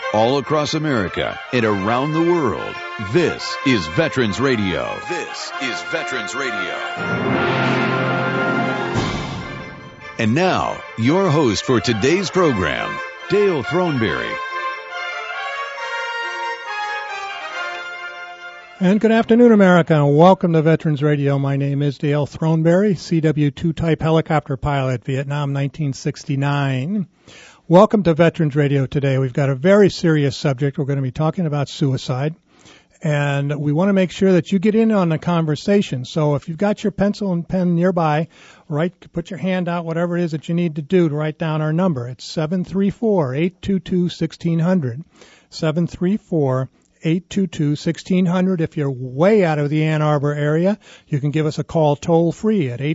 All across America and around the world, this is Veterans Radio. This is Veterans Radio. And now, your host for today's program, Dale Throneberry. And good afternoon, America, and welcome to Veterans Radio. My name is Dale Throneberry, CW2 type helicopter pilot, Vietnam 1969. Welcome to Veterans Radio today. We've got a very serious subject. We're going to be talking about suicide, and we want to make sure that you get in on the conversation. So if you've got your pencil and pen nearby, put your hand out, whatever it is that you need to do to write down our number. It's 734-822-1600, 734-822-1600. If you're way out of the Ann Arbor area, you can give us a call toll free at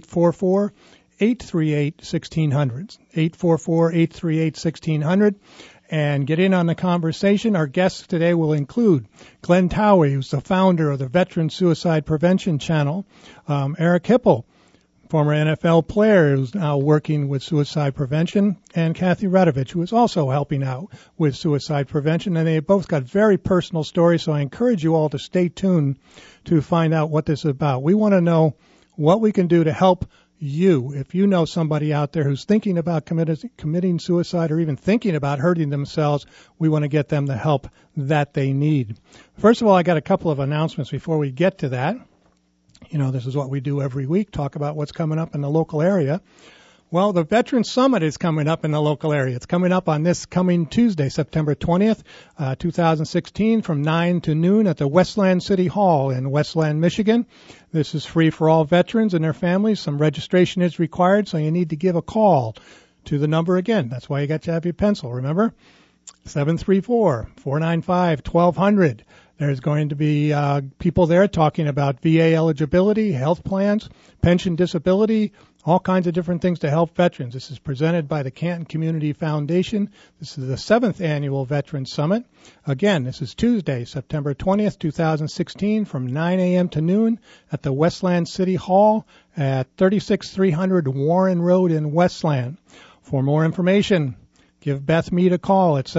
844-838-1600, 844-838-1600, and get in on the conversation. Our guests today will include Glenn Towie, who's the founder of the Veteran Suicide Prevention Channel, Eric Hipple, former NFL player who's now working with suicide prevention, and Kathy Radovich, who is also helping out with suicide prevention. And they both got very personal stories, so I encourage you all to stay tuned to find out what this is about. We want to know what we can do to help you. If you know somebody out there who's thinking about committing suicide or even thinking about hurting themselves, we want to get them the help that they need. First of all, I got a couple of announcements before we get to that. You know, this is what we do every week, talk about what's coming up in the local area. Well, the Veterans Summit is coming up in the local area. It's coming up on this coming Tuesday, September 20th, 2016, from 9 to noon at the Westland City Hall in Westland, Michigan. This is free for all veterans and their families. Some registration is required, so you need to give a call to the number again. That's why you got to have your pencil, remember? 734-495-1200. There's going to be people there talking about VA eligibility, health plans, pension disability, all kinds of different things to help veterans. This is presented by the Canton Community Foundation. This is the 7th Annual Veterans Summit. Again, this is Tuesday, September 20th, 2016, from 9 a.m. to noon at the Westland City Hall at 36300 Warren Road in Westland. For more information, give Beth Mead a call at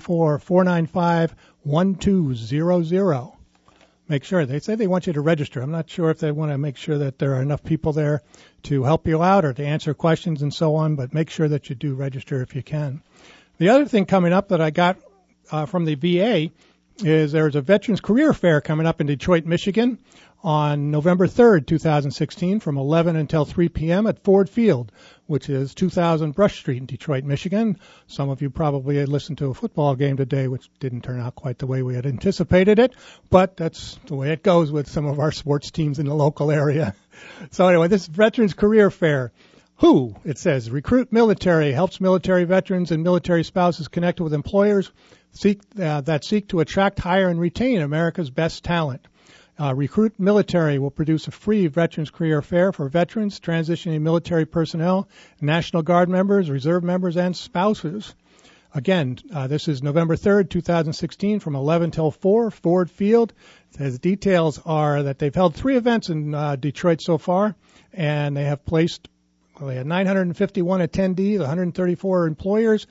734-495-1200. Make sure. They say they want you to register. I'm not sure if they want to make sure that there are enough people there to help you out or to answer questions and so on, but make sure that you do register if you can. The other thing coming up that I got from the VA is there's a Veterans Career Fair coming up in Detroit, Michigan on November 3rd, 2016, from 11 until 3 p.m. at Ford Field, which is 2000 Brush Street in Detroit, Michigan. Some of you probably had listened to a football game today, which didn't turn out quite the way we had anticipated it, but that's the way it goes with some of our sports teams in the local area. So anyway, this Veterans Career Fair. Who, it says, Recruit Military helps military veterans and military spouses connect with employers that seek to attract, hire, and retain America's best talent. Recruit Military will produce a free Veterans Career Fair for veterans, transitioning military personnel, National Guard members, reserve members, and spouses. Again, this is November 3rd, 2016, from 11 till 4, Ford Field. The details are that they've held 3 events in Detroit so far, and they have they had 951 attendees, 134 employers.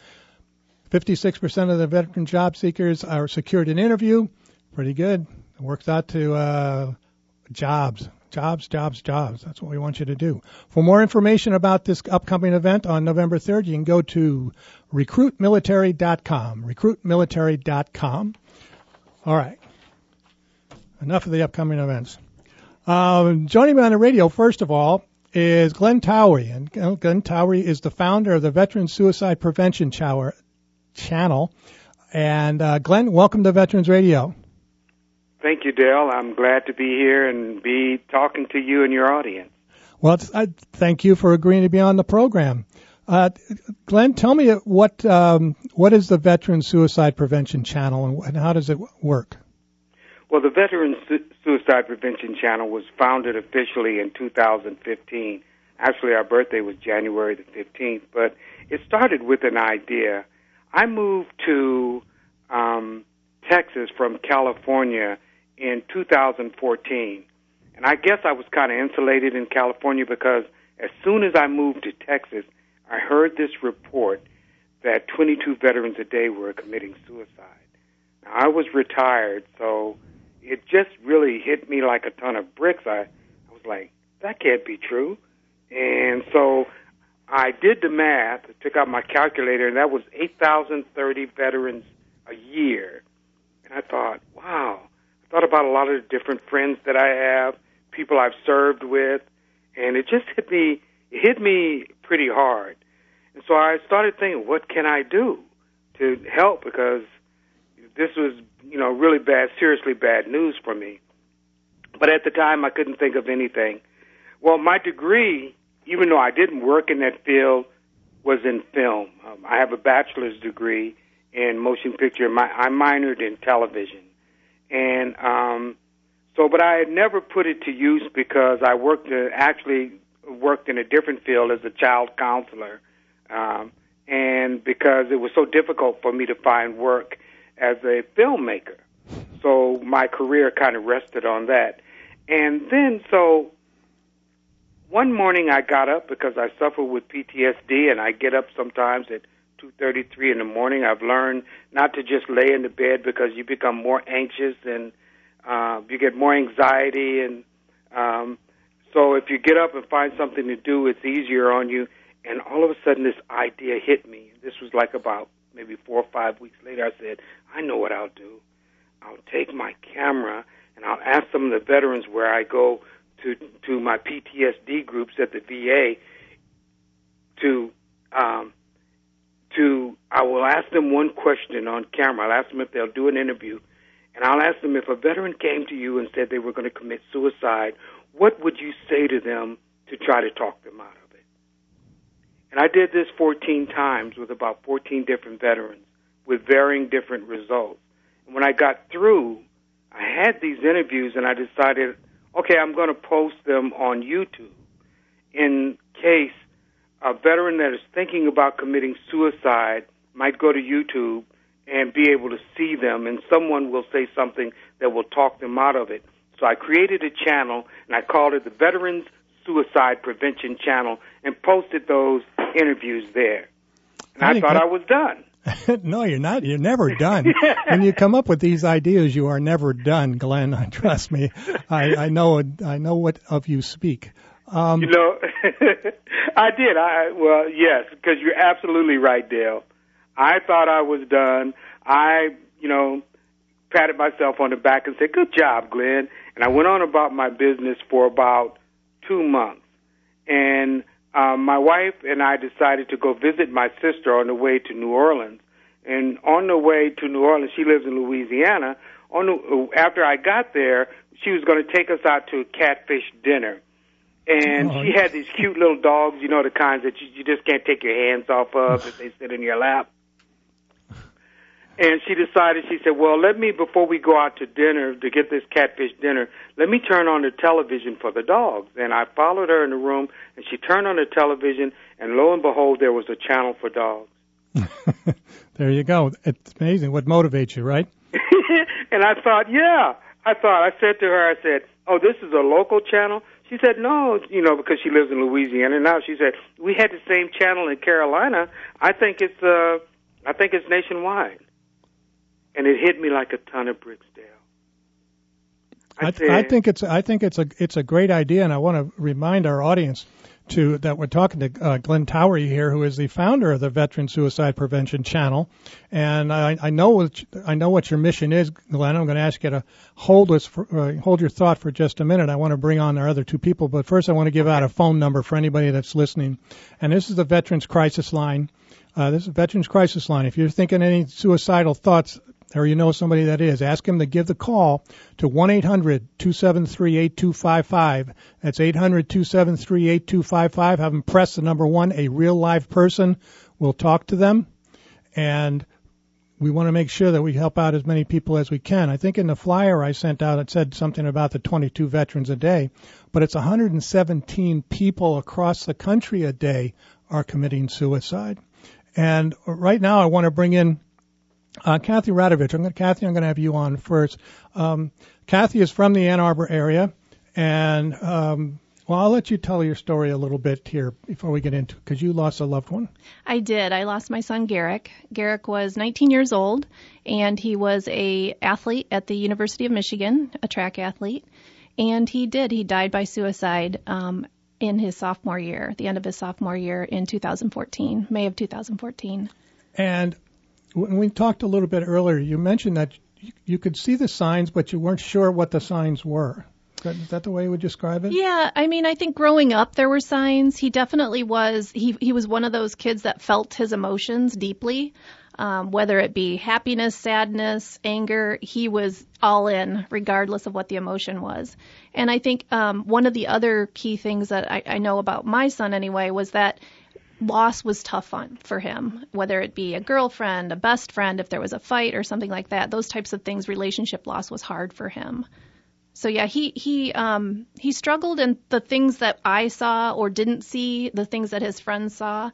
56% of the veteran job seekers are secured an interview. Pretty good. It works out to jobs. That's what we want you to do. For more information about this upcoming event on November 3rd, you can go to recruitmilitary.com. Recruitmilitary.com. All right. Enough of the upcoming events. Joining me on the radio, first of all, is Glenn Towie. And Glenn Towie is the founder of the Veteran Suicide Prevention Channel. And Glenn, welcome to Veterans Radio. Thank you, Dale. I'm glad to be here and be talking to you and your audience. Well, thank you for agreeing to be on the program. Glenn, tell me what is the Veteran Suicide Prevention Channel and how does it work? Well, the Veteran Suicide Prevention Channel was founded officially in 2015. Actually, our birthday was January the 15th, but it started with an idea. I moved to Texas from California in 2014, and I guess I was kind of insulated in California because as soon as I moved to Texas, I heard this report that 22 veterans a day were committing suicide. I was retired, so it just really hit me like a ton of bricks. I was like, that can't be true. And so I did the math, took out my calculator, and that was 8,030 veterans a year. And I thought, wow. I thought about a lot of the different friends that I have, people I've served with, and it just hit me pretty hard. And so I started thinking, what can I do to help? Because this was, really bad, seriously bad news for me. But at the time, I couldn't think of anything. Well, my degree, even though I didn't work in that field, was in film. I have a bachelor's degree in motion picture. I minored in television. And but I had never put it to use because I actually worked in a different field as a child counselor. And because it was so difficult for me to find work as a filmmaker. So my career kind of rested on that. And then, so one morning I got up because I suffer with PTSD, and I get up sometimes at 2:33 in the morning. I've learned not to just lay in the bed because you become more anxious and you get more anxiety. And so if you get up and find something to do, it's easier on you. And all of a sudden this idea hit me. This was like about maybe 4 or 5 weeks later. I said, I know what I'll do. I'll take my camera and I'll ask some of the veterans where I go to my PTSD groups at the VA I will ask them one question on camera. I'll ask them if they'll do an interview. And I'll ask them, if a veteran came to you and said they were going to commit suicide, what would you say to them to try to talk them out of it? And I did this 14 times with about 14 different veterans with varying different results. And when I got through, I had these interviews and I decided, okay, I'm going to post them on YouTube in case a veteran that is thinking about committing suicide might go to YouTube and be able to see them, and someone will say something that will talk them out of it. So I created a channel, and I called it the Veterans Suicide Prevention Channel, and posted those interviews there. And I thought I was done. No, you're not. You're never done. When you come up with these ideas, you are never done, Glenn. Trust me. I know what of you speak. I did. Well, yes, because you're absolutely right, Dale. I thought I was done. I, patted myself on the back and said, good job, Glenn. And I went on about my business for about 2 months. And my wife and I decided to go visit my sister on the way to New Orleans. And on the way to New Orleans, she lives in Louisiana. After I got there, she was going to take us out to a catfish dinner. And she had these cute little dogs, the kinds that you just can't take your hands off of if they sit in your lap. And she decided, she said, well, before we go out to dinner, to get this catfish dinner, let me turn on the television for the dogs. And I followed her in the room, and she turned on the television, and lo and behold, there was a channel for dogs. There you go. It's amazing what motivates you, right? And I thought, I said to her, oh, this is a local channel? She said, no, because she lives in Louisiana now. She said, we had the same channel in Carolina. I think it's nationwide. And it hit me like a ton of bricks, Dale. I think it's a great idea, and I want to remind our audience that we're talking to Glenn Towery here, who is the founder of the Veteran Suicide Prevention Channel. And I know what your mission is, Glenn. I'm going to ask you to hold your thought for just a minute. I want to bring on our other two people, but first I want to give out a phone number for anybody that's listening. And this is the Veterans Crisis Line. This is Veterans Crisis Line. If you're thinking any suicidal thoughts, or somebody that is, ask him to give the call to 1-800-273-8255. That's 800-273-8255. Have them press the number 1. A real live person will talk to them. And we want to make sure that we help out as many people as we can. I think in the flyer I sent out, it said something about the 22 veterans a day, but it's 117 people across the country a day are committing suicide. And right now I want to bring in Kathy Radovich. Kathy, I'm going to have you on first. Kathy is from the Ann Arbor area, and Well, I'll let you tell your story a little bit here before we get into it, because you lost a loved one. I did. I lost my son, Garrick. Garrick was 19 years old, and he was a athlete at the University of Michigan, a track athlete. And he died by suicide in his sophomore year, the end of his sophomore year in 2014, May of 2014. And when we talked a little bit earlier, you mentioned that you could see the signs, but you weren't sure what the signs were. Is that the way you would describe it? Yeah, I mean, I think growing up there were signs. He definitely was. He was one of those kids that felt his emotions deeply, whether it be happiness, sadness, anger. He was all in, regardless of what the emotion was. And I think one of the other key things that I know about my son anyway was that loss was tough for him, whether it be a girlfriend, a best friend, if there was a fight or something like that. Those types of things, relationship loss was hard for him. So yeah, he struggled, and the things that I saw or didn't see, the things that his friends saw,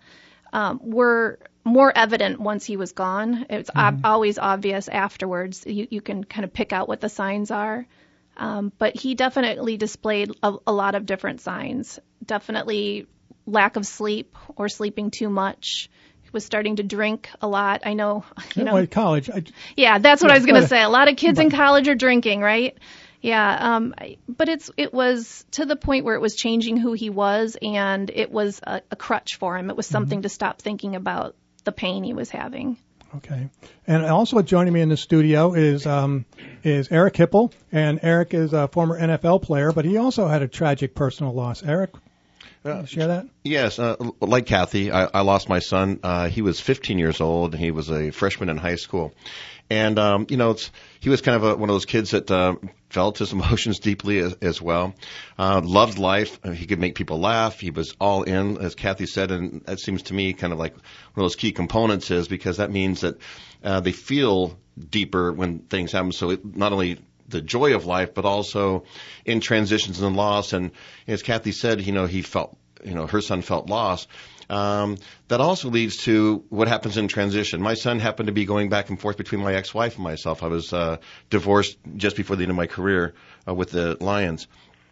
were more evident once he was gone. It's always obvious afterwards. You can kind of pick out what the signs are. But he definitely displayed a lot of different signs. Definitely lack of sleep or sleeping too much. He was starting to drink a lot. I know, college. Yeah, that's what I was going to say. A lot of kids in college are drinking, right? Yeah, but it was to the point where it was changing who he was, and it was a crutch for him. It was something to stop thinking about the pain he was having. Okay. And also joining me in the studio is Eric Hipple, and Eric is a former NFL player, but he also had a tragic personal loss. Eric, can you share that? Yes. Like Kathy, I lost my son. He was 15 years old. He was a freshman in high school. And, he was kind of one of those kids that felt his emotions deeply as well. Loved life. He could make people laugh. He was all in, as Kathy said, and that seems to me kind of like one of those key components is because that means that they feel deeper when things happen. So not only the joy of life, but also in transitions and loss. And as Kathy said, he felt, her son felt loss. That also leads to what happens in transition. My son happened to be going back and forth between my ex-wife and myself. I was divorced just before the end of my career with the Lions.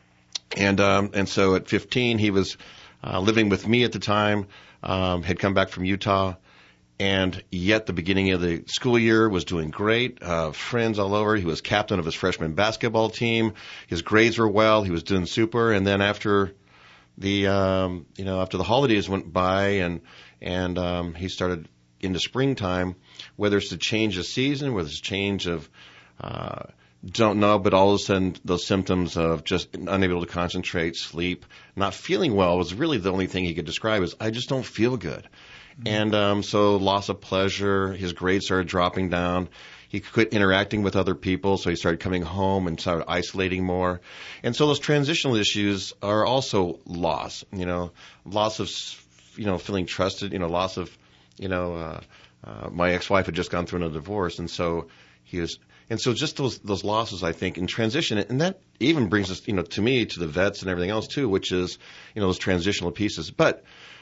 And so at 15, he was living with me at the time, had come back from Utah. And yet the beginning of the school year was doing great, friends all over. He was captain of his freshman basketball team. His grades were well. He was doing super. And then after after the holidays went by and he started into springtime, whether it's a change of season, whether it's a change of, don't know, but all of a sudden those symptoms of just unable to concentrate, sleep, not feeling well was really the only thing he could describe as, I just don't feel good. Mm-hmm. And so loss of pleasure, his grades started dropping down. He quit interacting with other people, so he started coming home and started isolating more. And so those transitional issues are also loss, loss of, feeling trusted, loss of, my ex-wife had just gone through a divorce, and so just those losses, I think, in transition, and that even brings us, to me, to the vets and everything else too, which is, those transitional pieces. But,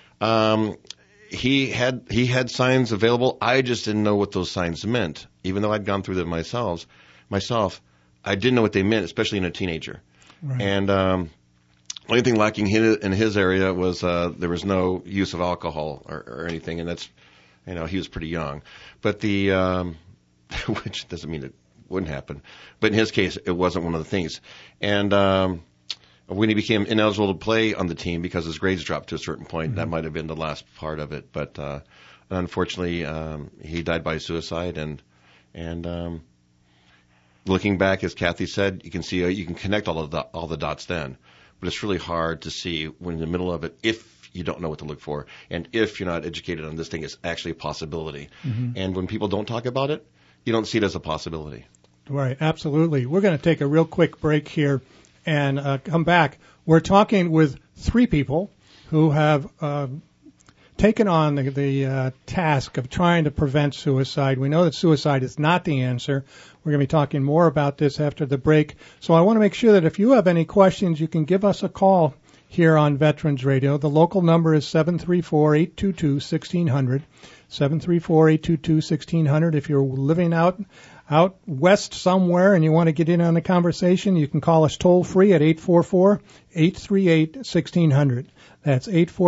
he had signs available. I just didn't know what those signs meant. Even though I'd gone through them myself, I didn't know what they meant, especially in a teenager. Right. And the only thing lacking in his area was there was no use of alcohol or anything, and that's, he was pretty young. But which doesn't mean it wouldn't happen. But in his case, it wasn't one of the things. And when he became ineligible to play on the team because his grades dropped to a certain point, mm-hmm. that might have been the last part of it. But unfortunately, he died by suicide. And looking back, as Kathy said, you can see you can connect all the dots then. But it's really hard to see when in the middle of it if you don't know what to look for and if you're not educated on this thing is actually a possibility. Mm-hmm. And when people don't talk about it, you don't see it as a possibility. Right, absolutely. We're going to take a real quick break here and come back. We're talking with three people who have taken on the task of trying to prevent suicide. We know that suicide is not the answer. We're going to be talking more about this after the break. So I want to make sure that if you have any questions, you can give us a call here on Veterans Radio. The local number is 734-822-1600. 734-822-1600. If you're living out out west somewhere and you want to get in on the conversation, you can call us toll free at 844-838-1600. That's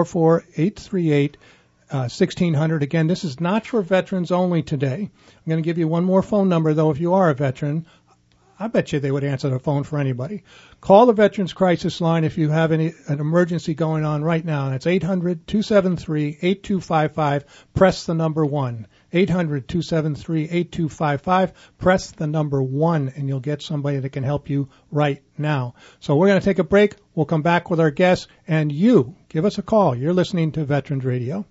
844-838-1600. Again, this is not for veterans only today. I'm going to give you one more phone number, though, if you are a veteran. I bet you they would answer the phone for anybody. Call the Veterans Crisis Line if you have an emergency going on right now. That's 800-273-8255. Press the number 1. 800-273-8255. Press the number 1, and you'll get somebody that can help you right now. So we're going to take a break. We'll come back with our guests, and you give us a call. You're listening to Veterans Radio.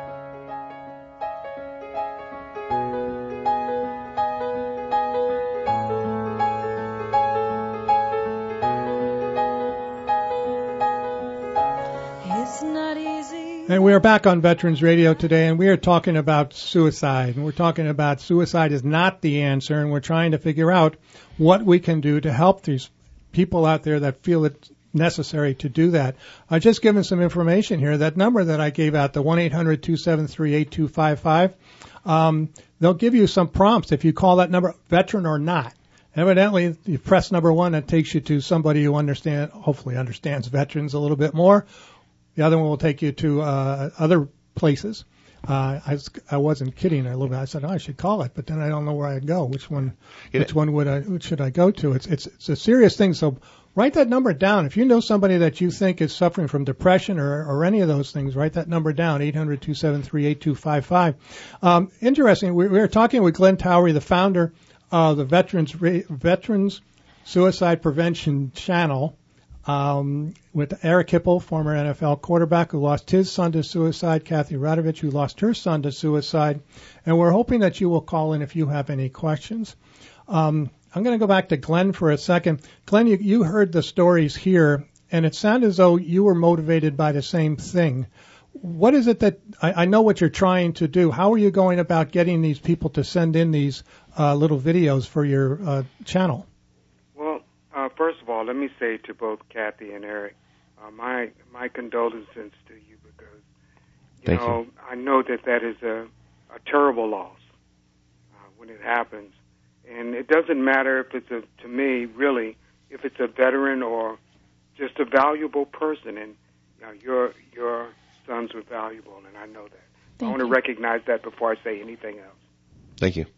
And we are back on Veterans Radio today, and we are talking about suicide. And we're talking about suicide is not the answer, and we're trying to figure out what we can do to help these people out there that feel it's necessary to do that. I've just given some information here. That number that I gave out, the 1-800-273-8255, they'll give you some prompts if you call that number, veteran or not. Evidently, you press number 1, that takes you to somebody who hopefully understands veterans a little bit more. The other one will take you to other places. I wasn't kidding a little bit. I said, I should call it, but then I don't know where I'd go. Which one should I go to? It's a serious thing. So write that number down. If you know somebody that you think is suffering from depression or any of those things, write that number down, 800-273-8255. Interesting. We were talking with Glenn Towery, the founder of the Veterans Suicide Prevention Channel. With Eric Hipple, former NFL quarterback who lost his son to suicide, Kathy Radovich, who lost her son to suicide, and we're hoping that you will call in if you have any questions. I'm going to go back to Glenn for a second. Glenn, you heard the stories here, and it sounded as though you were motivated by the same thing. What is it that I know what you're trying to do? How are you going about getting these people to send in these little videos for your channel? First of all, let me say to both Kathy and Eric, my condolences to you because, you I know that is a terrible loss when it happens. And it doesn't matter if it's to me, really, if it's a veteran or just a valuable person. And your sons were valuable, and I know that. I want to recognize that before I say anything else. Thank you.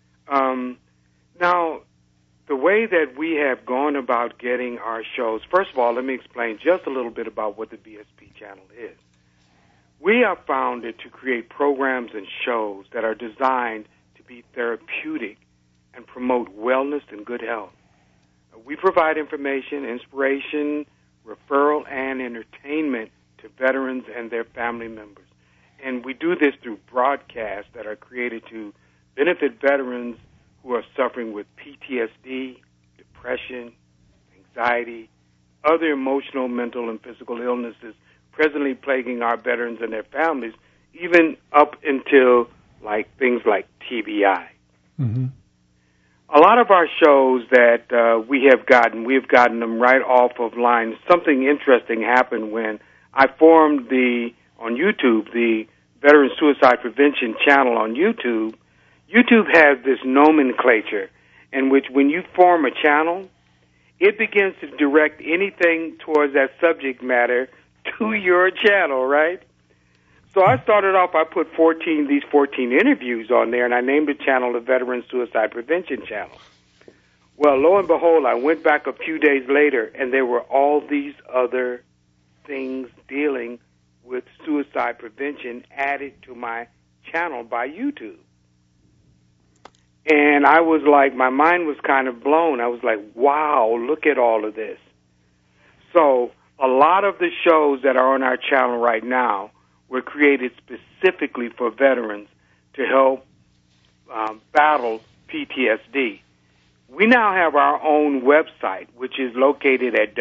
Now, the way that we have gone about getting our shows, first of all, let me explain just a little bit about what the VSP channel is. We are founded to create programs and shows that are designed to be therapeutic and promote wellness and good health. We provide information, inspiration, referral, and entertainment to veterans and their family members. And we do this through broadcasts that are created to benefit veterans who are suffering with PTSD, depression, anxiety, other emotional, mental, and physical illnesses presently plaguing our veterans and their families, even up until things like TBI. Mm-hmm. A lot of our shows that we've gotten them right off of line. Something interesting happened when I formed on YouTube, the Veteran Suicide Prevention channel on YouTube. YouTube has this nomenclature in which when you form a channel, it begins to direct anything towards that subject matter to your channel, right? So I started off, I put 14 interviews on there, and I named the channel the Veteran Suicide Prevention Channel. Well, lo and behold, I went back a few days later, and there were all these other things dealing with suicide prevention added to my channel by YouTube. And I was like, my mind was kind of blown. I was like, wow, look at all of this. So a lot of the shows that are on our channel right now were created specifically for veterans to help battle PTSD. We now have our own website, which is located at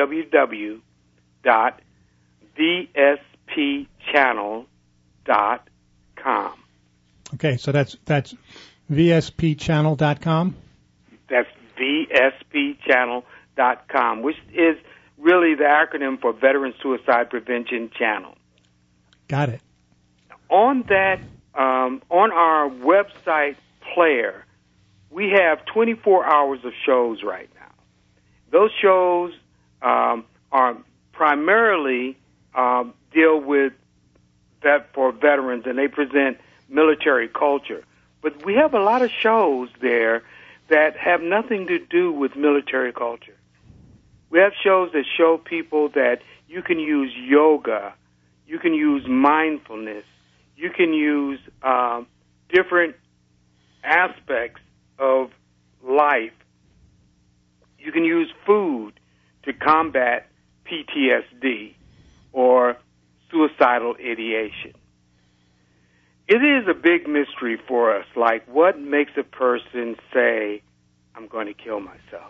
www.vspchannel.com. Okay, so that's vspchannel.com? That's vspchannel.com, which is really the acronym for Veteran Suicide Prevention Channel. Got it. On that, on our website player, we have 24 hours of shows right now. Those shows are primarily deal with that for veterans, and they present military culture. But we have a lot of shows there that have nothing to do with military culture. We have shows that show people that you can use yoga, you can use mindfulness, you can use different aspects of life. You can use food to combat PTSD or suicidal ideation. It is a big mystery for us, like what makes a person say, I'm going to kill myself.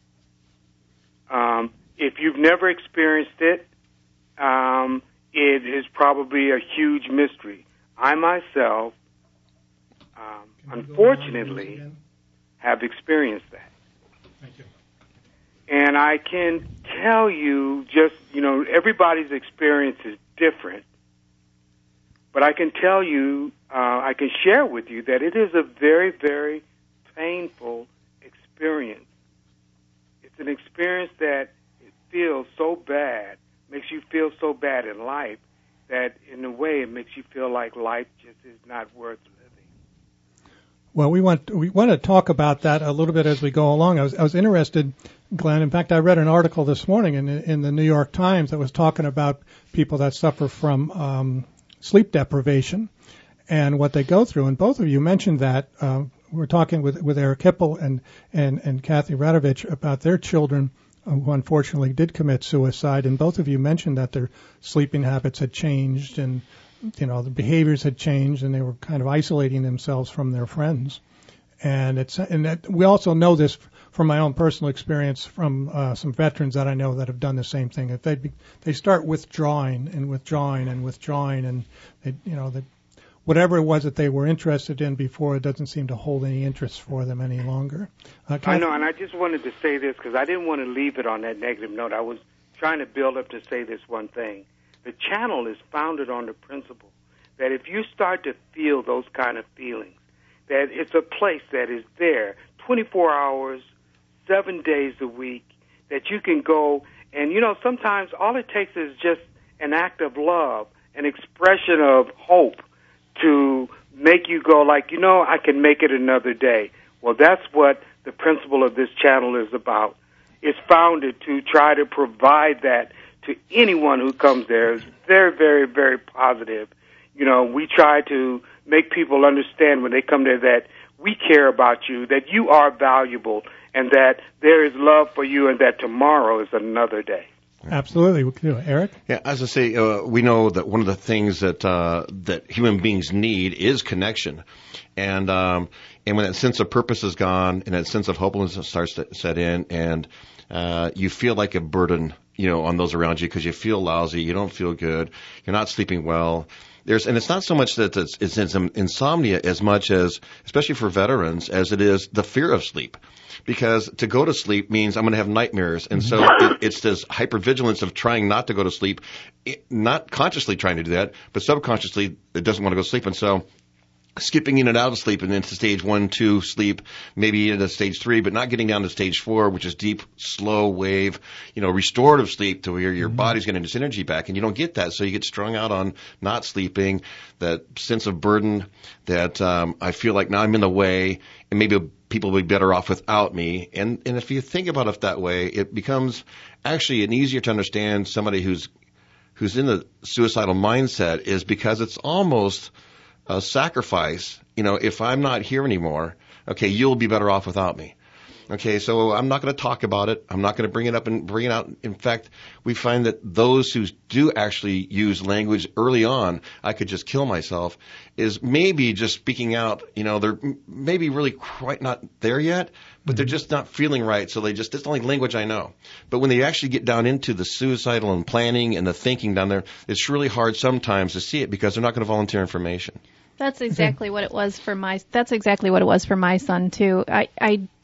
If you've never experienced it, it is probably a huge mystery. I myself, unfortunately, have experienced that. Thank you. And I can tell you just, everybody's experience is different. But I can tell you, I can share with you that it is a very, very painful experience. It's an experience that it feels so bad, makes you feel so bad in life, that in a way it makes you feel like life just is not worth living. Well, we want to talk about that a little bit as we go along. I was interested, Glenn. In fact, I read an article this morning in the New York Times that was talking about people that suffer from sleep deprivation and what they go through. And both of you mentioned that. We're talking with Eric Hipple and Kathy Radovich about their children who unfortunately did commit suicide. And both of you mentioned that their sleeping habits had changed and the behaviors had changed, and they were kind of isolating themselves from their friends. And that we also know this from my own personal experience from some veterans that I know that have done the same thing. If they start withdrawing, and they, whatever it was that they were interested in before, it doesn't seem to hold any interest for them any longer. I know, and I just wanted to say this because I didn't want to leave it on that negative note. I was trying to build up to say this one thing. The channel is founded on the principle that if you start to feel those kind of feelings, that it's a place that is there 24 hours, 7 days a week, that you can go and, sometimes all it takes is just an act of love, an expression of hope to make you go like, I can make it another day. Well, that's what the principle of this channel is about. It's founded to try to provide that to anyone who comes there. It's very, very, very positive. We try to make people understand when they come there that we care about you, that you are valuable, and that there is love for you, and that tomorrow is another day. Absolutely. Eric? Yeah, as I say, we know that one of the things that human beings need is connection. And when that sense of purpose is gone and that sense of hopelessness starts to set in, and you feel like a burden, on those around you because you feel lousy, you don't feel good, you're not sleeping well. And it's not so much that it's insomnia as much as, especially for veterans, as it is the fear of sleep. Because to go to sleep means I'm going to have nightmares. And so it's this hypervigilance of trying not to go to sleep, not consciously trying to do that, but subconsciously it doesn't want to go to sleep. And so skipping in and out of sleep and into stage 1, 2 sleep, maybe into stage 3, but not getting down to stage 4, which is deep, slow wave, restorative sleep to where your body's getting its energy back, and you don't get that. So you get strung out on not sleeping, that sense of burden that I feel like now I'm in the way, and maybe people will be better off without me. And if you think about it that way, it becomes actually an easier to understand somebody who's in the suicidal mindset is because it's almost a sacrifice. If I'm not here anymore, okay, you'll be better off without me. Okay, so I'm not going to talk about it. I'm not going to bring it up and bring it out. In fact, we find that those who do actually use language early on, I could just kill myself, is maybe just speaking out. They're maybe really quite not there yet, but they're just not feeling right. So it's the only language I know. But when they actually get down into the suicidal and planning and the thinking down there, it's really hard sometimes to see it because they're not going to volunteer information. That's exactly what it was for my son too. I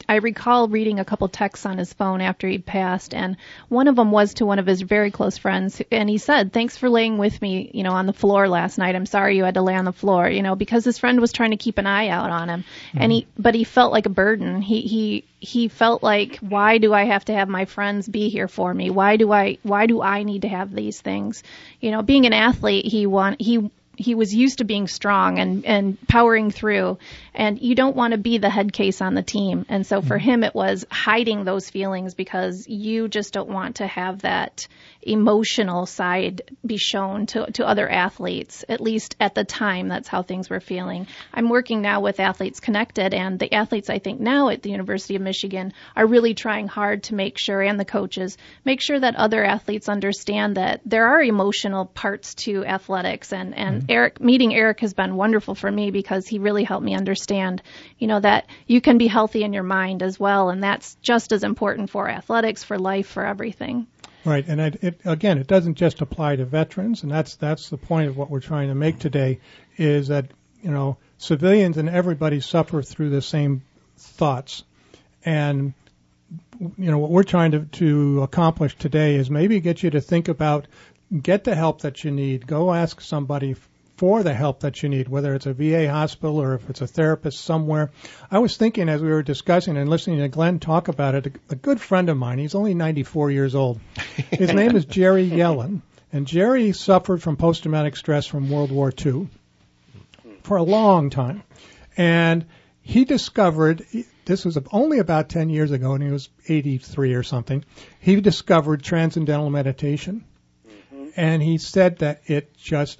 I recall reading a couple texts on his phone after he'd passed, and one of them was to one of his very close friends, and he said, "Thanks for laying with me, on the floor last night. I'm sorry you had to lay on the floor," because his friend was trying to keep an eye out on him, but he felt like a burden. He felt like, why do I have to have my friends be here for me? Why do I need to have these things? Being an athlete, he was used to being strong and powering through, and you don't want to be the head case on the team. And so for him, it was hiding those feelings because you just don't want to have that emotional side be shown to other athletes, at least at the time. That's how things were feeling. I'm working now with Athletes Connected, and the athletes I think now at the University of Michigan are really trying hard to make sure, and the coaches, make sure that other athletes understand that there are emotional parts to athletics. And meeting Eric has been wonderful for me because he really helped me understand, that you can be healthy in your mind as well, and that's just as important for athletics, for life, for everything. Right, and it doesn't just apply to veterans, and that's the point of what we're trying to make today, is that civilians and everybody suffer through the same thoughts, and what we're trying to accomplish today is maybe get you to think about, get the help that you need, go ask somebody for the help that you need, whether it's a VA hospital or if it's a therapist somewhere. I was thinking as we were discussing and listening to Glenn talk about it, a good friend of mine, he's only 94 years old. His name is Jerry Yellen, and Jerry suffered from post-traumatic stress from World War II for a long time. And he discovered, this was only about 10 years ago, and he was 83 or something, he discovered transcendental meditation. And he said that it just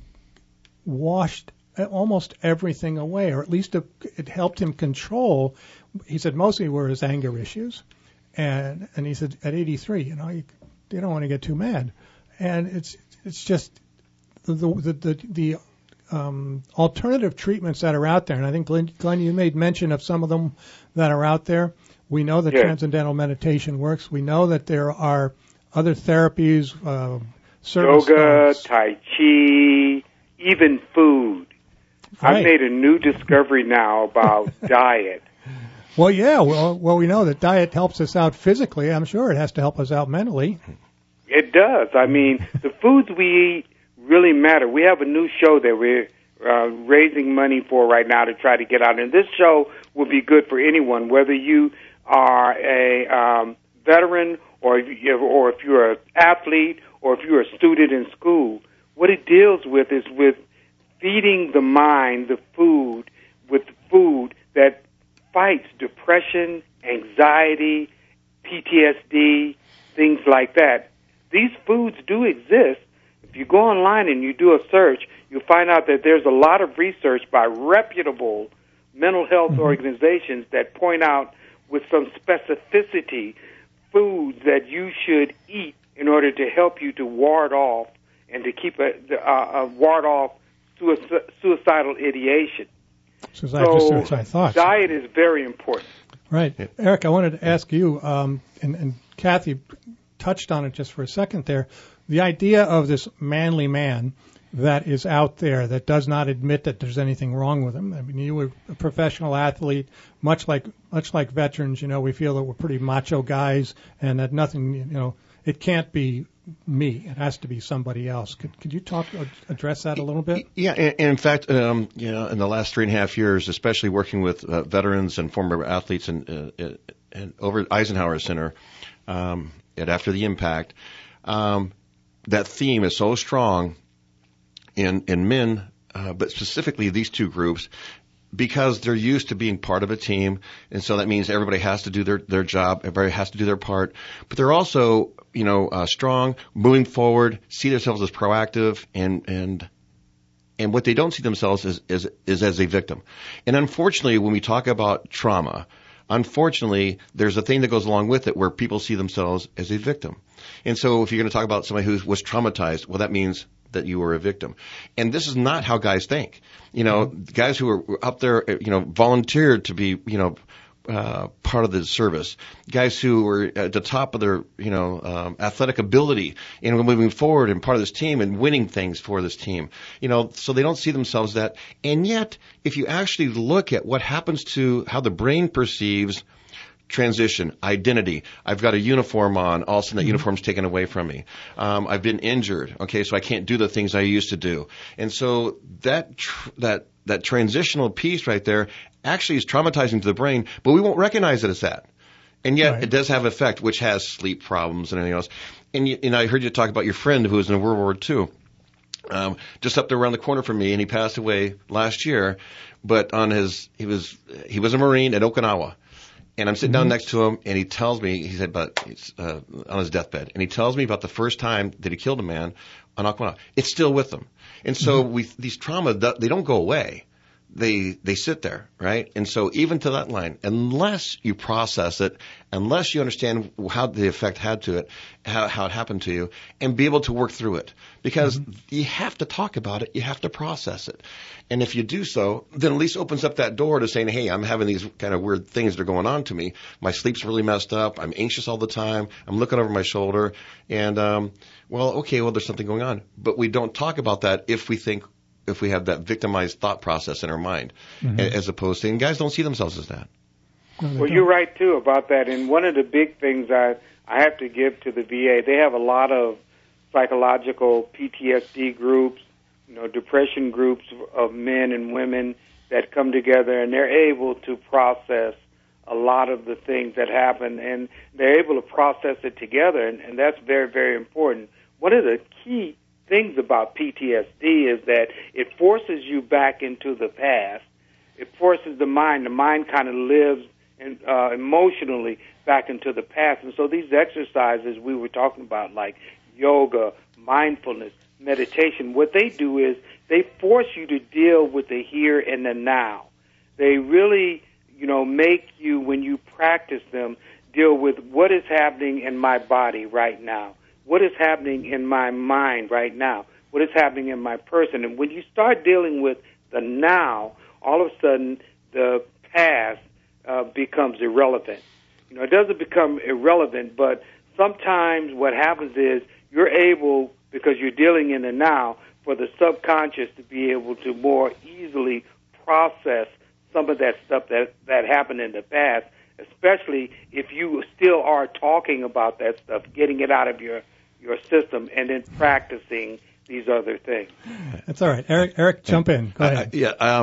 washed almost everything away, or at least it helped him control. He said mostly were his anger issues, and he said at 83, you don't want to get too mad, and it's just the alternative treatments that are out there, and I think Glenn, you made mention of some of them that are out there. We know that transcendental meditation works. We know that there are other therapies, yoga, Tai Chi, even food. Right. I've made a new discovery now about diet. Well, yeah. Well, we know that diet helps us out physically. I'm sure it has to help us out mentally. It does. I mean, the foods we eat really matter. We have a new show that we're raising money for right now to try to get out. And this show will be good for anyone, whether you are a veteran or if you're an athlete or if you're a student in school. What it deals with is with feeding the mind the food with food that fights depression, anxiety, PTSD, things like that. These foods do exist. If you go online and you do a search, you'll find out that there's a lot of research by reputable mental health organizations that point out with some specificity foods that you should eat in order to help you to ward off and to keep ward off suicidal ideation. Suicide thoughts. Diet is very important. Right. Yeah. Eric, I wanted to ask you, and Kathy touched on it just for a second there, the idea of this manly man that is out there that does not admit that there's anything wrong with him. I mean, you were a professional athlete, much like veterans, we feel that we're pretty macho guys and that nothing, it can't be me. It has to be somebody else. Could you address that a little bit? Yeah, and in fact, in the last 3.5 years, especially working with veterans and former athletes and over at Eisenhower Center, after the impact, that theme is so strong in men, but specifically these two groups, because they're used to being part of a team, and so that means everybody has to do their job, everybody has to do their part, but they're also, strong, moving forward, see themselves as proactive, and what they don't see themselves is as a victim. And unfortunately, when we talk about trauma, there's a thing that goes along with it where people see themselves as a victim. And so if you're going to talk about somebody who was traumatized, well, that means that you were a victim. And this is not how guys think. Guys who are up there, volunteered to be, part of the service. Guys who were at the top of their, athletic ability and moving forward and part of this team and winning things for this team. So they don't see themselves that. And yet, if you actually look at what happens to how the brain perceives transition, identity. I've got a uniform on. All of a sudden, that uniform's taken away from me. I've been injured. Okay, so I can't do the things I used to do. And so that transitional piece right there actually is traumatizing to the brain, but we won't recognize it as that. And yet, it does have effect, which has sleep problems and everything else. And I heard you talk about your friend who was in World War II. Just up there around the corner from me, and he passed away last year. But he was a Marine at Okinawa, and I'm sitting down next to him, and he tells me, he said, on his deathbed, and he tells me about the first time that he killed a man on Okinawa. It's still with him, and so these trauma, they don't go away. They sit there, right? And so even to that line, unless you process it, unless you understand how the effect had to it, how it happened to you, and be able to work through it, because you have to talk about it, you have to process it. And if you do so, then at least opens up that door to saying, hey, I'm having these kind of weird things that are going on to me. My sleep's really messed up. I'm anxious all the time. I'm looking over my shoulder. And, there's something going on. But we don't talk about that if we have that victimized thought process in our mind, as opposed to, and guys don't see themselves as that. Well, you're right, too, about that. And one of the big things I have to give to the VA, they have a lot of psychological PTSD groups, depression groups of men and women that come together, and they're able to process a lot of the things that happen, and they're able to process it together, and that's very, very important. One of the key things about PTSD is that it forces you back into the past. It forces the mind. The mind kind of lives emotionally back into the past. And so these exercises we were talking about, like yoga, mindfulness, meditation, what they do is they force you to deal with the here and the now. They really, make you, when you practice them, deal with what is happening in my body right now. What is happening in my mind right now? What is happening in my person? And when you start dealing with the now, all of a sudden the past becomes irrelevant. It doesn't become irrelevant, but sometimes what happens is you're able, because you're dealing in the now, for the subconscious to be able to more easily process some of that stuff that happened in the past, especially if you still are talking about that stuff, getting it out of your system, and then practicing these other things. That's all right. Eric, jump in. Go ahead.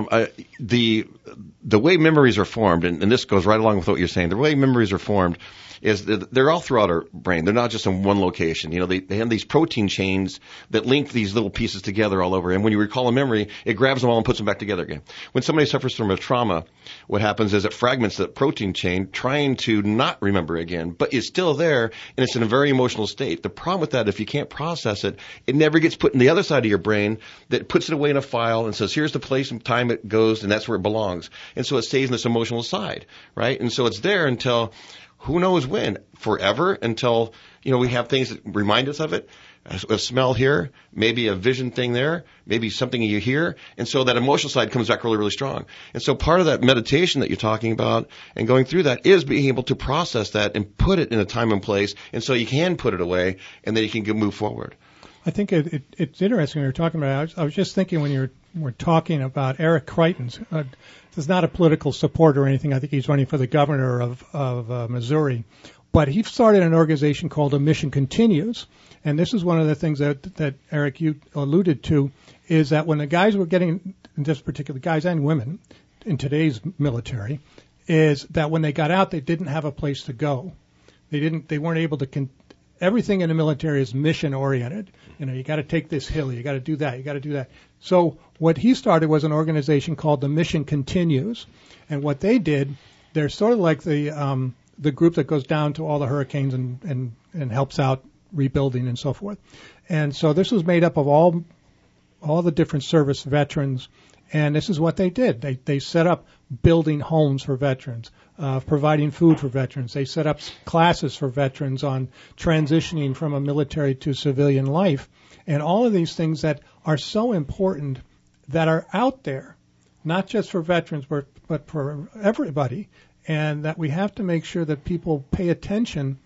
The way memories are formed, and this goes right along with what you're saying, the way memories are formed is they're all throughout our brain. They're not just in one location. They have these protein chains that link these little pieces together all over. And when you recall a memory, it grabs them all and puts them back together again. When somebody suffers from a trauma, what happens is it fragments that protein chain, trying to not remember again, but it's still there, and it's in a very emotional state. The problem with that, if you can't process it, it never gets put in the other side of your brain that puts it away in a file and says, here's the place and time it goes, and that's where it belongs. And so it stays in this emotional side, right? And so it's there until who knows when, forever, until, we have things that remind us of it. A smell here, maybe a vision thing there, maybe something you hear. And so that emotional side comes back really, really strong. And so part of that meditation that you're talking about and going through that is being able to process that and put it in a time and place. And so you can put it away, and then you can move forward. I think it's interesting when you're talking about it. I was just thinking when you were talking about Eric Crichtens. This is not a political supporter or anything. I think he's running for the governor of Missouri. But he started an organization called A Mission Continues. And this is one of the things that Eric, you alluded to, is that when the guys were getting, in this particular, guys and women in today's military, is that when they got out, they didn't have a place to go. They weren't able to everything in the military is mission oriented. You got to take this hill, you got to do that, you got to do that. So what he started was an organization called The Mission Continues, and what they did, they're sort of like the group that goes down to all the hurricanes and helps out rebuilding and so forth. And so this was made up of all the different service veterans, and this is what they did. They set up building homes for veterans, providing food for veterans. They set up classes for veterans on transitioning from a military to civilian life, and all of these things that are so important that are out there, not just for veterans, but for everybody, and that we have to make sure that people pay attention.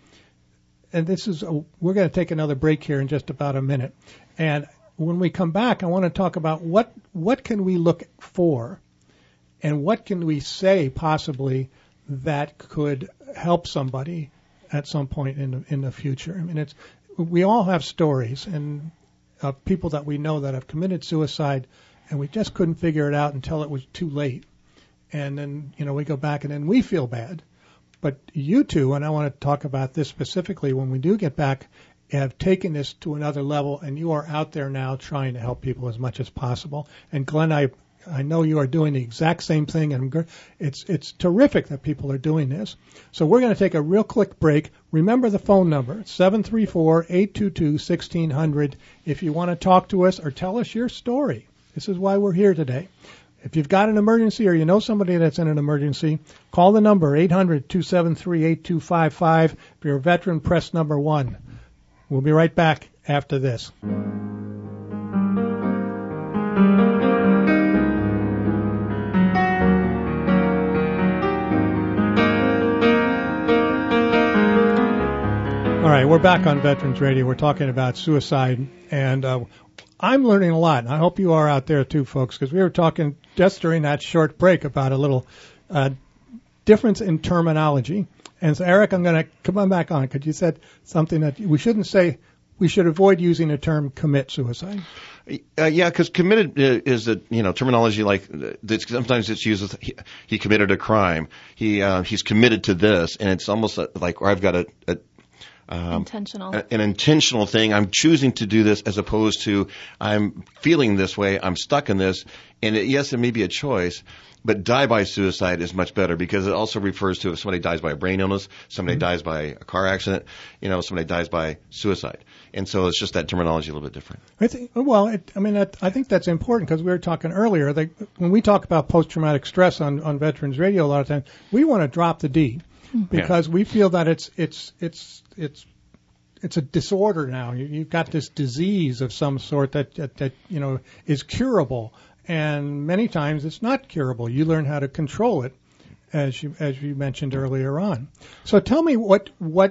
And we're going to take another break here in just about a minute. And when we come back, I want to talk about what can we look for and what can we say possibly that could help somebody at some point in the future. I mean, we all have stories and of people that we know that have committed suicide, and we just couldn't figure it out until it was too late. And then, we go back and then we feel bad. But you two, and I want to talk about this specifically when we do get back, have taken this to another level, and you are out there now trying to help people as much as possible. And Glenn, I know you are doing the exact same thing, and it's terrific that people are doing this. So we're going to take a real quick break. Remember the phone number, 734-822-1600, if you want to talk to us or tell us your story. This is why we're here today. If you've got an emergency or you know somebody that's in an emergency, call the number, 800-273-8255. If you're a veteran, press number 1. We'll be right back after this. All right, we're back on Veterans Radio. We're talking about suicide, and I'm learning a lot, and I hope you are out there too, folks, because we were talking just during that short break about a little difference in terminology. And so, Eric, I'm going to come on back on because you said something that we shouldn't say. We should avoid using the term commit suicide. Yeah, because committed is a terminology like sometimes it's used as he committed a crime. He's committed to this, and it's almost like I've got intentional. An intentional thing. I'm choosing to do this as opposed to I'm feeling this way. I'm stuck in this. And yes, it may be a choice, but die by suicide is much better because it also refers to if somebody dies by a brain illness, somebody dies by a car accident, somebody dies by suicide. And so it's just that terminology a little bit different. I think that's important because we were talking earlier that when we talk about post-traumatic stress on Veterans Radio a lot of times, we want to drop the D because we feel that it's a disorder now. You've got this disease of some sort that is curable, and many times it's not curable. You learn how to control it, as you mentioned earlier on. So tell me what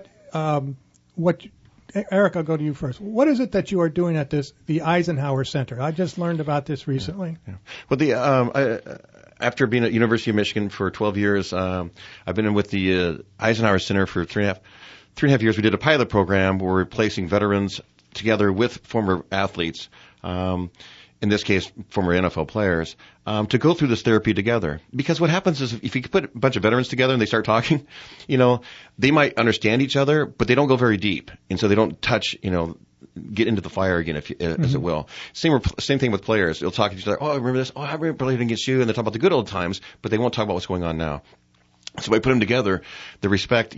Eric, I'll go to you first. What is it that you are doing at the Eisenhower Center? I just learned about this recently. Yeah. Well, after being at University of Michigan for 12 years, I've been in with the Eisenhower Center for three and a half years. We did a pilot program where we're placing veterans together with former athletes, in this case, former NFL players, to go through this therapy together. Because what happens is if you put a bunch of veterans together and they start talking, they might understand each other, but they don't go very deep. And so they don't touch, get into the fire again, as it will. Same thing with players. They'll talk to each other. Oh, I remember this. Oh, I remember playing against you. And they talk about the good old times, but they won't talk about what's going on now. So by putting them together, the respect,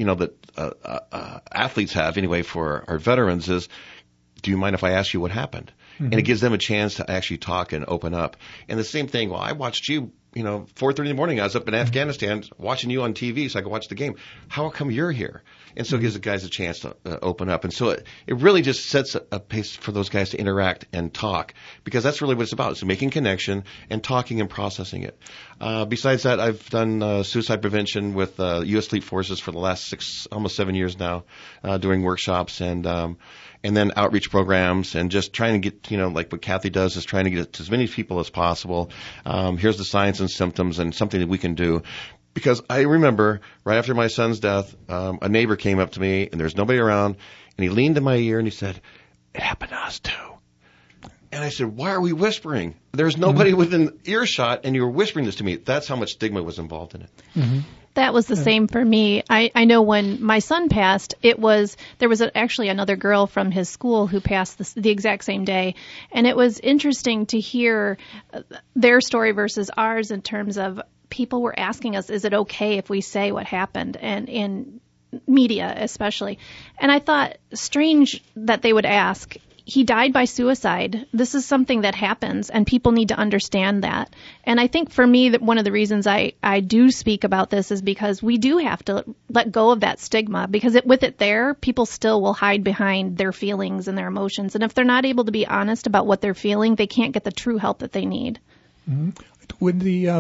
that athletes have anyway for our veterans is, do you mind if I ask you what happened? Mm-hmm. And it gives them a chance to actually talk and open up. And the same thing, well, I watched you, 4:30 in the morning, I was up in Afghanistan watching you on TV so I could watch the game. How come you're here? And so it gives the guys a chance to open up. And so it really just sets a pace for those guys to interact and talk, because that's really what it's about. It's making connection and talking and processing it. Besides that, I've done suicide prevention with U.S. Fleet Forces for the last almost 7 years now, doing workshops and then outreach programs and just trying to get, like what Kathy does is trying to get to as many people as possible. Here's the signs and symptoms and something that we can do. Because I remember right after my son's death, a neighbor came up to me and there's nobody around, and he leaned in my ear and he said, "It happened to us too." And I said, "Why are we whispering? There's nobody within earshot and you were whispering this to me." That's how much stigma was involved in it. Mm-hmm. That was the same for me. I know when my son passed, there was actually another girl from his school who passed the exact same day. And it was interesting to hear their story versus ours in terms of people were asking us, is it okay if we say what happened? And in media especially. And I thought strange that they would ask. He died by suicide. This is something that happens, and people need to understand that. And I think for me, that one of the reasons I do speak about this is because we do have to let go of that stigma, because with it there, people still will hide behind their feelings and their emotions. And if they're not able to be honest about what they're feeling, they can't get the true help that they need. Mm-hmm. With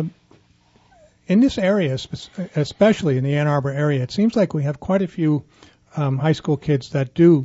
in this area, especially in the Ann Arbor area, it seems like we have quite a few high school kids that do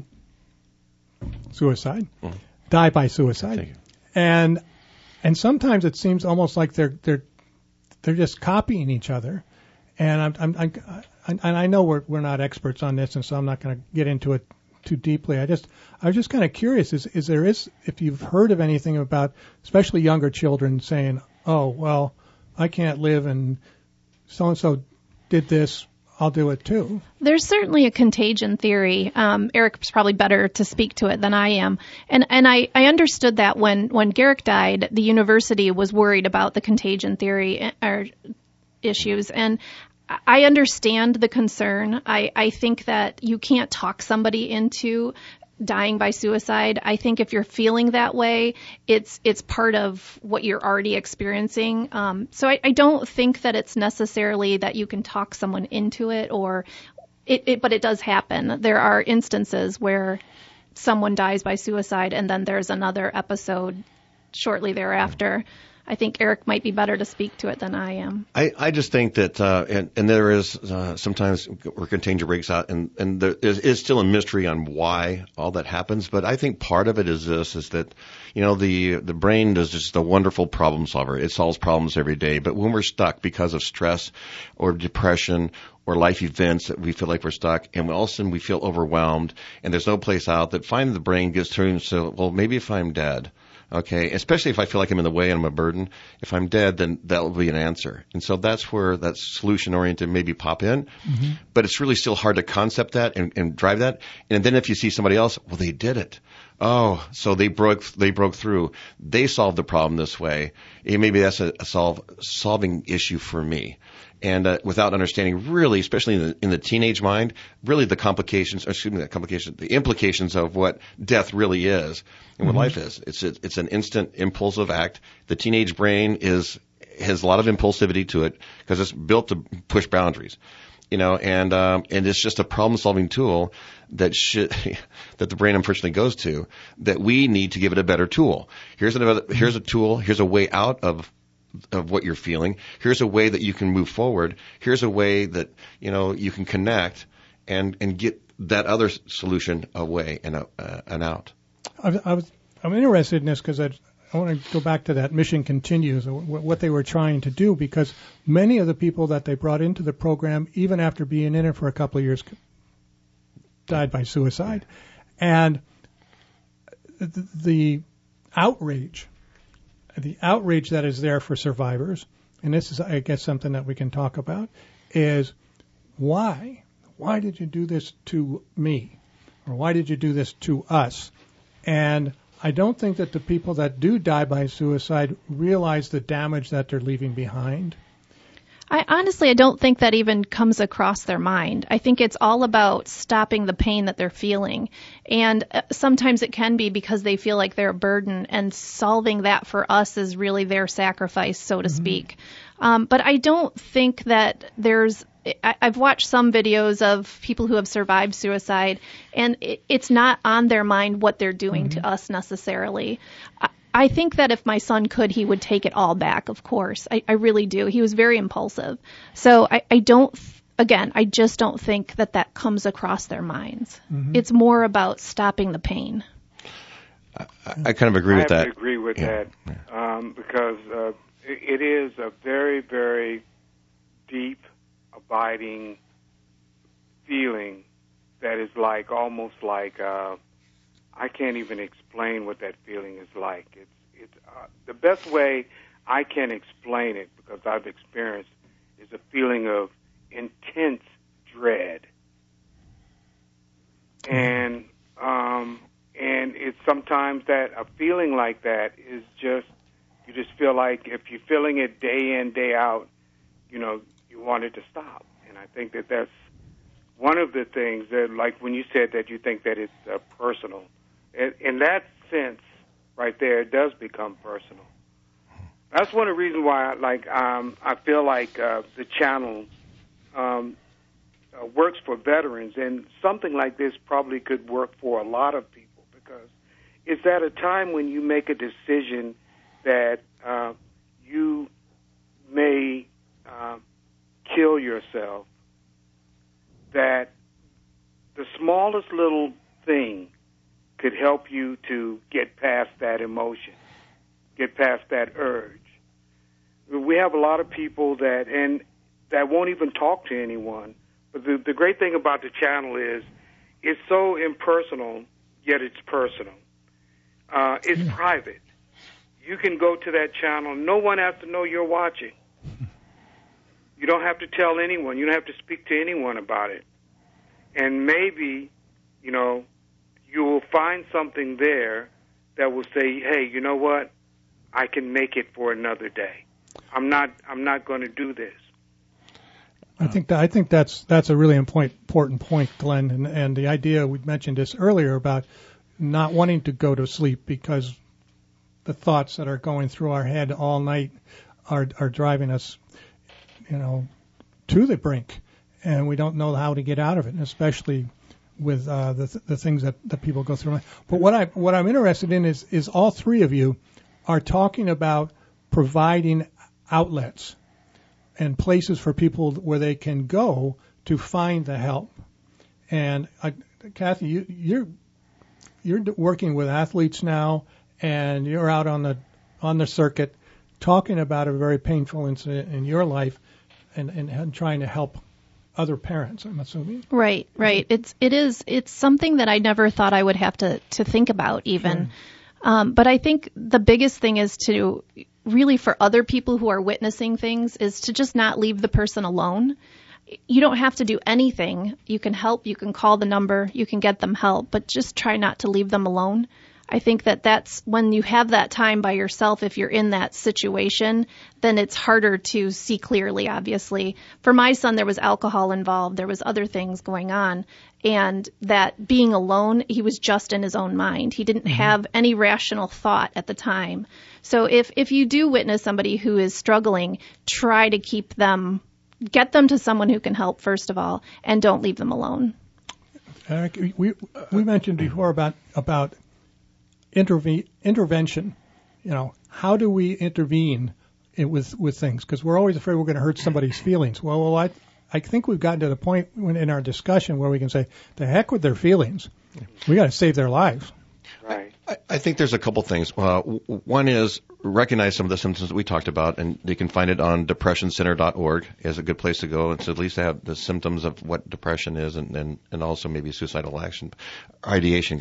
suicide, die by suicide, and sometimes it seems almost like they're just copying each other. And and I know we're not experts on this, and so I'm not going to get into it too deeply. I was just kind of curious, if you've heard of anything about, especially younger children saying, oh, well, I can't live, and so did this, I'll do it too. There's certainly a contagion theory. Eric's probably better to speak to it than I am. And I understood that when Garrick died, the university was worried about the contagion theory or issues. And I understand the concern. I think that you can't talk somebody into dying by suicide. I think if you're feeling that way, it's part of what you're already experiencing. So I don't think that it's necessarily that you can talk someone into it, but it does happen. There are instances where someone dies by suicide and then there's another episode shortly thereafter. I think Eric might be better to speak to it than I am. I just think that, and there is sometimes where contagion breaks out, and there is still a mystery on why all that happens. But I think part of it is that, the brain is just a wonderful problem solver. It solves problems every day. But when we're stuck because of stress or depression or life events that we feel like we're stuck, and all of a sudden we feel overwhelmed, and there's no place out, that finally the brain gets through and says, well, maybe if I'm dead. Okay, especially if I feel like I'm in the way and I'm a burden. If I'm dead, then that will be an answer. And so that's where that solution-oriented maybe pop in. Mm-hmm. But it's really still hard to concept that and drive that. And then if you see somebody else, well, they did it. Oh, so they broke through. They solved the problem this way. And maybe that's a solving issue for me. And without understanding really, especially in the teenage mind, really the implications of what death really is and what life is. It's an instant impulsive act. The teenage brain has a lot of impulsivity to it because it's built to push boundaries. And it's just a problem-solving tool that the brain unfortunately goes to, that we need to give it a better tool. Here's a tool. Here's a way out of what you're feeling. Here's a way that you can move forward. Here's a way that, you can connect and get that other solution away and out. I'm interested in this because I want to go back to that mission continues, what they were trying to do, because many of the people that they brought into the program, even after being in it for a couple of years, died by suicide. And the outrage that is there for survivors, and this is, I guess, something that we can talk about, is why? Why did you do this to me? Or why did you do this to us? And I don't think that the people that do die by suicide realize the damage that they're leaving behind. I don't think that even comes across their mind. I think it's all about stopping the pain that they're feeling. And sometimes it can be because they feel like they're a burden, and solving that for us is really their sacrifice, so to speak. But I don't think that I've watched some videos of people who have survived suicide, and it's not on their mind what they're doing to us necessarily. I think that if my son could, he would take it all back, of course. I really do. He was very impulsive. So I just don't think that comes across their minds. It's more about stopping the pain. I kind of agree with that. I agree with that because it is a very, very deep, abiding feeling that is almost like I can't even explain what that feeling is like. It's the best way I can explain it, because I've experienced, is a feeling of intense dread, and it's sometimes that a feeling like that is just, you just feel like if you're feeling it day in, day out, you want it to stop. And I think that that's one of the things that, like when you said that you think that it's personal. In that sense, right there, it does become personal. That's one of the reasons why, I feel like the channel works for veterans, and something like this probably could work for a lot of people, because it's at a time when you make a decision that you may kill yourself, that the smallest little thing could help you to get past that emotion, get past that urge. We have a lot of people that won't even talk to anyone But the great thing about the channel is it's so impersonal, yet it's personal. It's private. You can go to that channel. No one has to know you're watching. You don't have to tell anyone. You don't have to speak to anyone about it. And maybe, you know, you will find something there that will say, hey, you know what? I can make it for another day. I'm not going to do this. I think that's a really important point, Glenn, and the idea we mentioned this earlier about not wanting to go to sleep because the thoughts that are going through our head all night are driving us, you know, to the brink, and we don't know how to get out of it, and especially with the things that people go through. But what I'm interested in is all three of you are talking about providing outlets and places for people where they can go to find the help. And Kathy, you're working with athletes now, and you're out on the circuit talking about a very painful incident in your life, and trying to help other parents, I'm assuming. Right. It's something that I never thought I would have to think about even. Sure. But I think the biggest thing is to really, for other people who are witnessing things, is to just not leave the person alone. You don't have to do anything. You can help. You can call the number. You can get them help, but just try not to leave them alone. I think that's when you have that time by yourself, if you're in that situation, then it's harder to see clearly, obviously. For my son, there was alcohol involved. There was other things going on. And that being alone, he was just in his own mind. He didn't have any rational thought at the time. So if you do witness somebody who is struggling, try to get them to someone who can help, first of all, and don't leave them alone. Eric, we mentioned before about intervention. You know, how do we intervene with things? Because we're always afraid we're going to hurt somebody's feelings. Well, I think we've gotten to the point in our discussion where we can say, the heck with their feelings. We got to save their lives. Right. I think there's a couple things. One is recognize some of the symptoms that we talked about, and you can find it on depressioncenter.org as a good place to go, and to at least have the symptoms of what depression is, and also maybe suicidal ideation.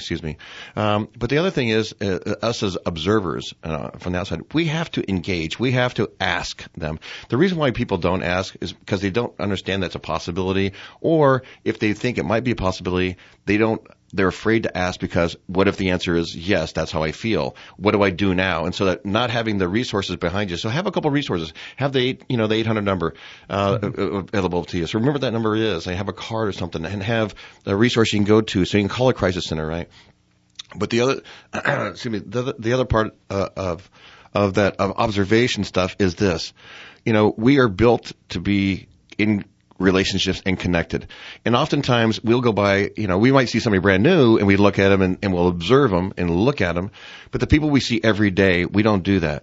But the other thing is, us as observers from the outside, we have to engage. We have to ask them. The reason why people don't ask is because they don't understand that's a possibility, or if they think it might be a possibility, they're afraid to ask because what if the answer is yes, that's how I feel. What do I do now? And so that not having the resources behind you. So have a couple of resources. Have the 800 number available to you. So remember that number is. Have a card or something, and have a resource you can go to so you can call a crisis center, right? But the other, the other part of observation stuff is this. We are built to be in relationships and connected. And oftentimes we'll go by, we might see somebody brand new and we look at them and we'll observe them and look at them. But the people we see every day, we don't do that.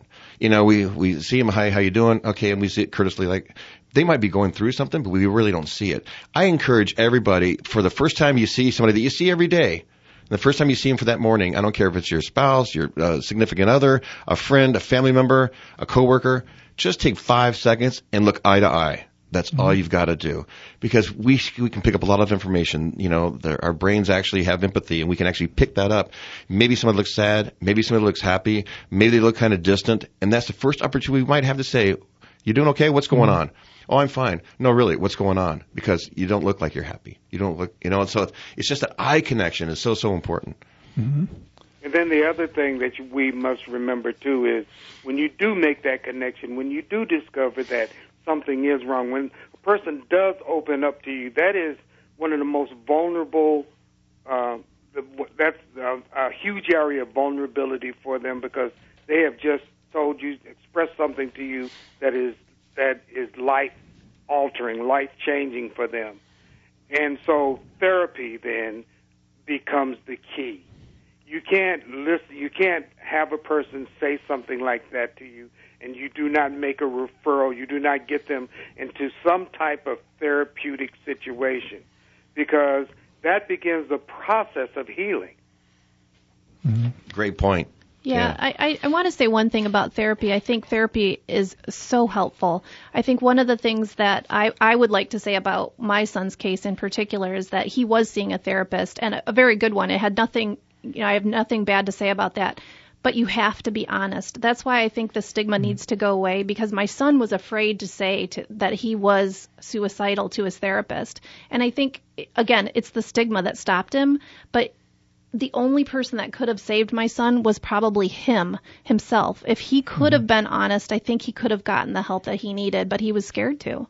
We see them, hi, how you doing? Okay. And we see it courteously, like they might be going through something, but we really don't see it. I encourage everybody, for the first time you see somebody that you see every day, the first time you see him for that morning, I don't care if it's your spouse, your significant other, a friend, a family member, a coworker, just take 5 seconds and look eye to eye. That's all you've got to do, because we can pick up a lot of information. Our brains actually have empathy, and we can actually pick that up. Maybe somebody looks sad, maybe somebody looks happy, maybe they look kind of distant, and that's the first opportunity we might have to say, "You doing okay? What's going on?" "Oh, I'm fine." "No, really, what's going on?" Because you don't look like you're happy. You don't look, and so it's just that eye connection is so important. Mm-hmm. And then the other thing that we must remember too is when you do make that connection, when you do discover that something is wrong, when a person does open up to you, that is one of the most vulnerable, that's a huge area of vulnerability for them, because they have just told you, expressed something to you that is life-altering, life-changing for them. And so therapy then becomes the key. You can't have a person say something like that to you, and you do not make a referral, you do not get them into some type of therapeutic situation, because that begins the process of healing. Mm-hmm. Great point. Yeah, I want to say one thing about therapy. I think therapy is so helpful. I think one of the things that I would like to say about my son's case in particular is that he was seeing a therapist, and a very good one. It had nothing, I have nothing bad to say about that. But you have to be honest. That's why I think the stigma needs to go away, because my son was afraid to say that he was suicidal to his therapist. And I think, again, it's the stigma that stopped him. But the only person that could have saved my son was probably himself. If he could have been honest, I think he could have gotten the help that he needed, but he was scared to.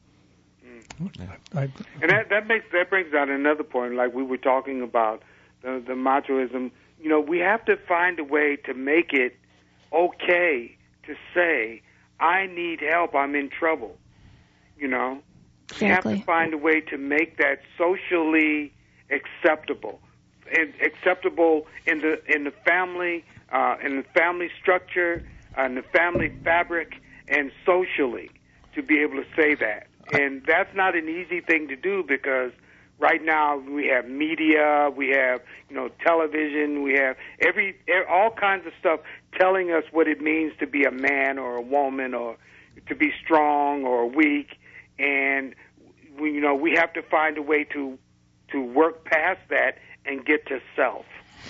And that brings out another point, like we were talking about the machoism. We have to find a way to make it okay to say, I need help, I'm in trouble. Exactly. We have to find a way to make that socially acceptable. And acceptable in the family structure, in the family fabric, and socially, to be able to say that. And that's not an easy thing to do, because right now we have media, we have television, we have all kinds of stuff telling us what it means to be a man or a woman, or to be strong or weak, and we have to find a way to work past that and get to self.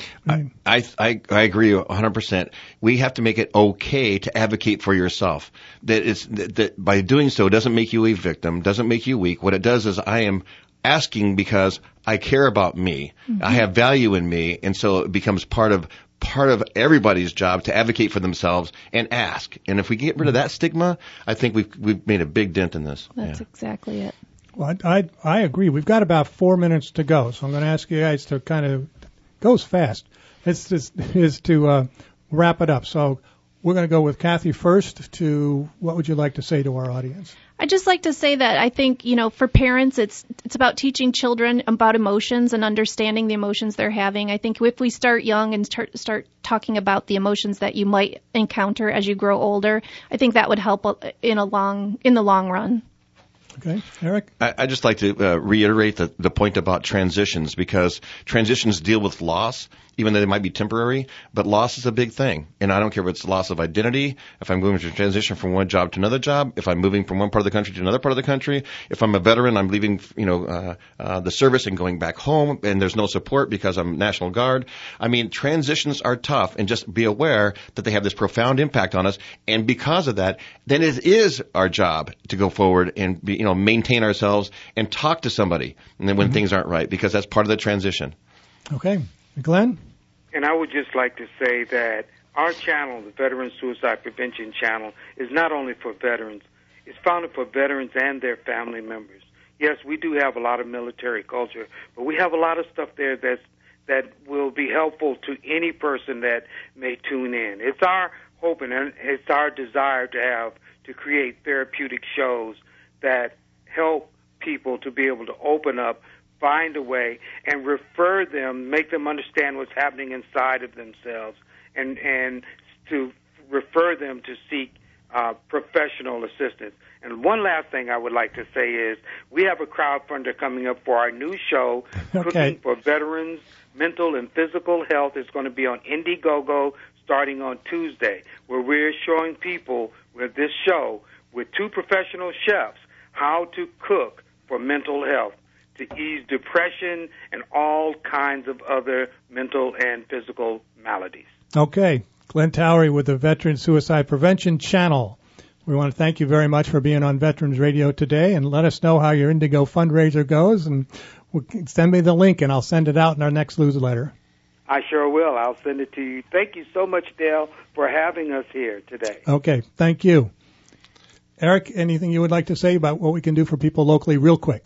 I agree 100%. We have to make it okay to advocate for yourself. That by doing so, it doesn't make you a victim, doesn't make you weak. What it does is I am asking because I care about me. I have value in me, and so it becomes part of everybody's job to advocate for themselves and ask. And if we get rid of that stigma, I think we've made a big dent in this. That's exactly it. Well, I agree. We've got about 4 minutes to go, so I'm going to ask you guys to kind of goes fast. Is to wrap it up. So we're going to go with Kathy first. What would you like to say to our audience? I'd just like to say that I think, for parents, it's about teaching children about emotions and understanding the emotions they're having. I think if we start young and start talking about the emotions that you might encounter as you grow older, I think that would help in the long run. Okay, Eric? I'd just like to reiterate the point about transitions, because transitions deal with loss, even though they might be temporary, but loss is a big thing. And I don't care if it's loss of identity, if I'm moving to transition from one job to another job, if I'm moving from one part of the country to another part of the country, if I'm a veteran, I'm leaving the service and going back home, and there's no support because I'm National Guard. I mean, transitions are tough, and just be aware that they have this profound impact on us. And because of that, then it is our job to go forward and maintain ourselves and talk to somebody and then when things aren't right, because that's part of the transition. Okay. Glenn? And I would just like to say that our channel, the Veteran Suicide Prevention Channel, is not only for veterans. It's founded for veterans and their family members. Yes, we do have a lot of military culture, but we have a lot of stuff there that will be helpful to any person that may tune in. It's our hope and it's our desire to create therapeutic shows that help people to be able to open up, find a way, and refer them, make them understand what's happening inside of themselves, and to refer them to seek professional assistance. And one last thing I would like to say is we have a crowdfunder coming up for our new show, Cooking for Veterans, Mental and Physical Health. It's going to be on Indiegogo starting on Tuesday, where we're showing people with this show, with two professional chefs, how to cook for mental health, to ease depression and all kinds of other mental and physical maladies. Okay. Glenn Towery with the Veteran Suicide Prevention Channel. We want to thank you very much for being on Veterans Radio today, and let us know how your Indigo fundraiser goes, and send me the link, and I'll send it out in our next newsletter. I sure will. I'll send it to you. Thank you so much, Dale, for having us here today. Okay. Thank you. Eric, anything you would like to say about what we can do for people locally real quick?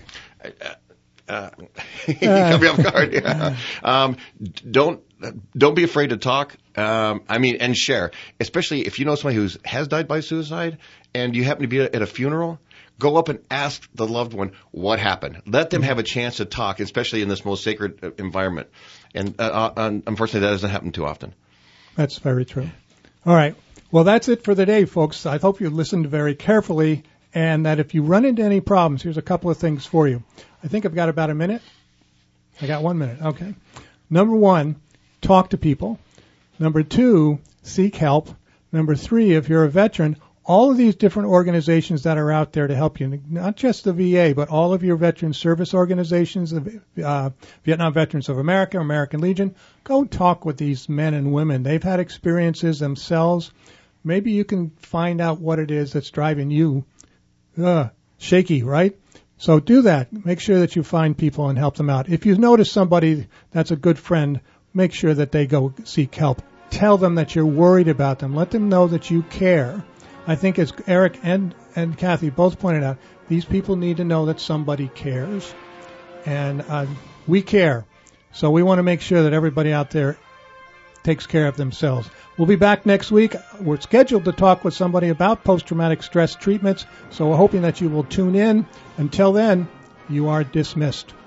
You cut me off guard. Yeah. Don't be afraid to talk. And share. Especially if you know somebody who has died by suicide, and you happen to be at a funeral. Go up and ask the loved one what happened. Let them have a chance to talk, especially in this most sacred environment. And unfortunately, that doesn't happen too often. That's very true. All right. Well, that's it for the day, folks. I hope you listened very carefully, and that if you run into any problems, here's a couple of things for you. I think I've got about a minute. I got 1 minute. Okay. Number one, talk to people. Number two, seek help. Number 3, if you're a veteran, all of these different organizations that are out there to help you, not just the VA, but all of your veteran service organizations, Vietnam Veterans of America, American Legion, go talk with these men and women. They've had experiences themselves. Maybe you can find out what it is that's driving you shaky, right? So do that. Make sure that you find people and help them out. If you notice somebody that's a good friend, make sure that they go seek help. Tell them that you're worried about them. Let them know that you care. I think as Eric and Kathy both pointed out, these people need to know that somebody cares. And we care. So we want to make sure that everybody out there takes care of themselves. We'll be back next week. We're scheduled to talk with somebody about post-traumatic stress treatments, so we're hoping that you will tune in. Until then, you are dismissed.